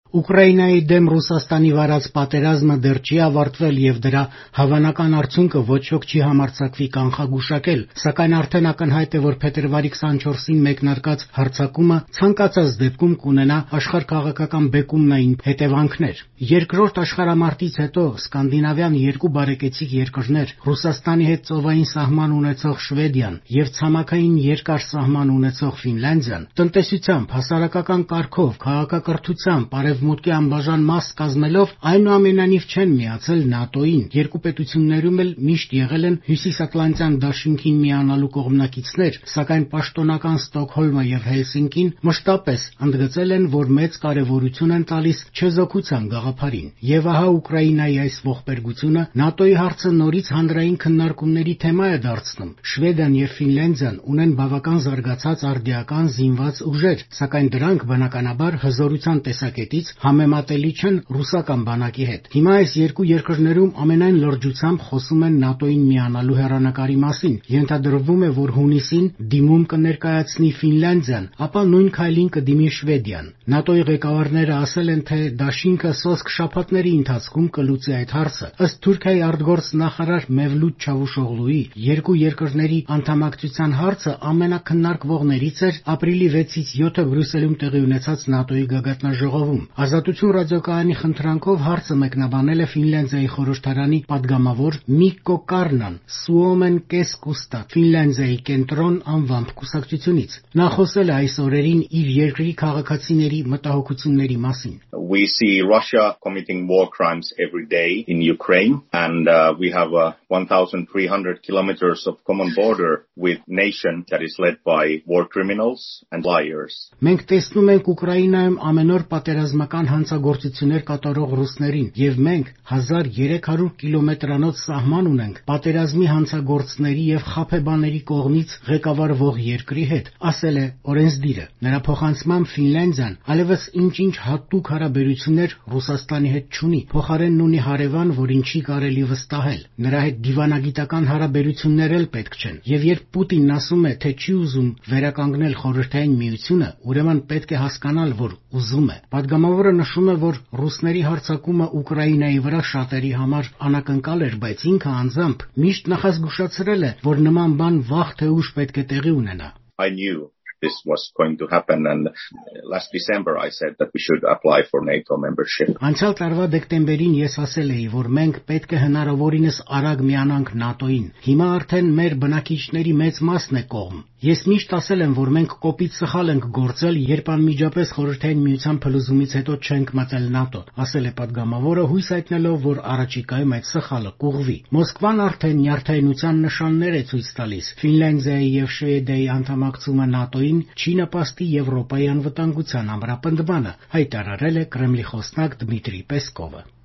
Ուկրաինայի դեմ Ռուսաստանի վարած պատերազմը դեռ չի ավարտվել եւ դրա հավանական արդյունքը ոչ ոք չի համարձակվի կանխագուշակել, սակայն արդեն ակնհայտ է, որ փետրվարի 24-ին մեկնարկած հարձակումը ցանկացած դեպքում կունենա աշխարհքաղաքական բեկումնային հետևանքներ։ Երկրորդ աշխարհամարտից հետո սկանդինավյան երկու բարեկեցիկ երկրներ՝ Ռուսաստանի հետ ծովային սահման ունեցող Շվեդիան եւ ցամաքային երկար սահման ունեցող Ֆինլանդիան, տնտեսությամբ, հասարակական կարգով, քաղաքակրթությամբ, արևմուտքի անբաժան մաս կազմելով այնուամենայնիվ չեն միացել ՆԱՏՕ-ին։ Երկու պետություններում էլ միշտ եղել են Հյուսիսատլանտյան դաշինքին միանալու կողմնակիցներ, սակայն պաշտոնական Ստոկհոլմը եւ Հելսինկին մշտապես ընդգծել են, որ մեծ կարեւորություն են տալիս չեզոքության գաղափարին։ Եվ ահա Ուկրաինայի այս ողբերգությունը ՆԱՏՕ-ի հարցը նորից հանրային քննարկումների թեմա է դարձնում։ Շվեդիան եւ Ֆինլանդիան ունեն բավական զարգացած արդիական զինված ուժեր, սակայն դրանք բնականաբար հզորության տեսակետից համեմատելի չեն ռուսական բանակի հետ։ Հիմա այս երկու երկրներում ամենայն լրջությամբ խոսում են ՆԱՏՕ-ին միանալու հեռանկարի մասին։ Ենթադրվում է, որ հունիսին դիմում կներկայացնի Ֆինլանդիան, ապա նույն քայլին կդիմի Շվեդիան։ ՆԱՏՕ-ի ղեկավարները ասել են, թե դաշինքը սոսկ շաբաթների ընթացքում կլուծի այդ հարցը։ Ըստ Թուրքիայի արտգործ նախարար Մևլութ Չավուշօղլուի, երկու երկրների անդամակցության հարցը ամենակննարկվողներից էր ապրիլի 6-ից 7-ը Բրյուսելում տեղի ունեցած ՆԱՏՕ-ի գագաթնաժողովում։ Ազատություն ռադիոկայանի խնդրանքով հարցը մեկնաբանել է Ֆինլանդիայի խորհրդարանի падգամավոր Միկկո Կարնան, Suomen Keskusta, Ֆինլանդիայի կենտրոն անվամբ կուսակցությունից։ Նա խոսել է այս օրերին իր երկրի քաղաքացիների մտահոգությունների մասին։ We see Russia committing war crimes every day in Ukraine, and we have 1,300 kilometers of common border with nation that is led by war criminals and liars. Մենք տեսնում ենք Ուկրաինայում ամեն օր պատերազմական հանցագործություններ կատարող ռուսներին, եւ մենք 1300 կիլոմետրանոց սահման ունենք պատերազմի հանցագործների եւ խաբեբաների կողմից ղեկավարվող երկրի հետ, ասել է օրենսդիրը։ Նրա փոխանցմամբ Ֆինլանդիան այլևս ինչ-ինչ հատուկ հարաբերություններ Ռուսաստանի հետ չունի, փոխարենն ունի հարևան, որին չի կարելի վստահել։ Նրա հետ դիվանագիտական հարաբերություններ էլ պետք չեն։ Եվ երբ Պուտինն ասում է, թե չի ուզում վերականգնել Խորհրդային Միությունը, ուրեմն պետք է հասկանալ, որ ուզում է։ Պատգամավորը նշում է, որ ռուսների հարձակումը Ուկրաինայի վրա շատերի համար անակնկալ էր, բայց ինքը անձամբ միշտ նախազգուշացրել է, որ նման բան վաղ թե ուշ պետք է տեղի ունենա։ I knew this was going to happen, and last December I said that we should apply for NATO membership. Անցյալ տարվա դեկտեմբերին ես ասել էի, որ մենք պետք է հնարավորինս արագ միանանք ՆԱՏՕ-ին։ Հիմա արդեն մեր բնակիչների մեծ մասն է կողմ։ Ես միշտ ասել եմ, որ մենք կոպիտ սխալ ենք գործել, երբ անմիջապես Խորհրդային Միության փլուզումից հետո չենք մտել ՆԱՏՕ, ասել է պատգամավորը, հույս հայտնելով, որ առաջիկայում այդ սխալը կուղղվի։ Մոսկվան արդեն նյարդայնության նշաններ է ցույց տալիս։ Ֆինլանդիայի եւ Շվեդիայի անդամակցումը ՆԱՏՕ-ին չի նպաստի Եվրոպայի անվտանգության ամրապնդմանը, հայտարարել է Կրեմլի խոսնակ Դմիտրի Պեսկովը։